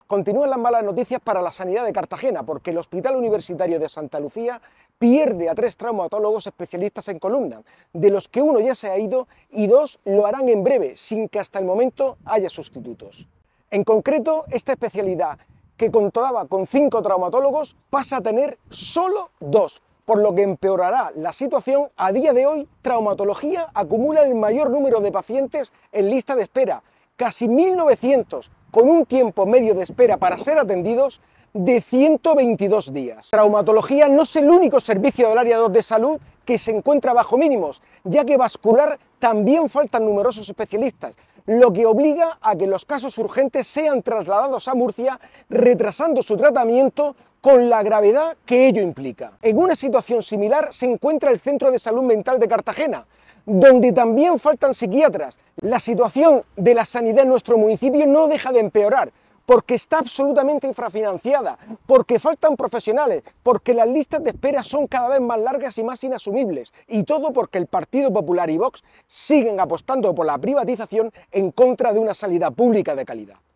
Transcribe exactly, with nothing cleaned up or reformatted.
Continúan las malas noticias para la sanidad de Cartagena, porque el Hospital Universitario de Santa Lucía pierde a tres traumatólogos especialistas en columna, de los que uno ya se ha ido y dos lo harán en breve, sin que hasta el momento haya sustitutos. En concreto, esta especialidad, que contaba con cinco traumatólogos, pasa a tener solo dos, por lo que empeorará la situación. A día de hoy, traumatología acumula el mayor número de pacientes en lista de espera, casi mil novecientos, con un tiempo medio de espera para ser atendidos de ciento veintidós días. Traumatología no es el único servicio del área dos de salud que se encuentra bajo mínimos, ya que vascular también faltan numerosos especialistas, lo que obliga a que los casos urgentes sean trasladados a Murcia, retrasando su tratamiento con la gravedad que ello implica. En una situación similar se encuentra el Centro de Salud Mental de Cartagena, donde también faltan psiquiatras. La situación de la sanidad en nuestro municipio no deja de empeorar, porque está absolutamente infrafinanciada, porque faltan profesionales, porque las listas de espera son cada vez más largas y más inasumibles, y todo porque el Partido Popular y Vox siguen apostando por la privatización en contra de una sanidad pública de calidad.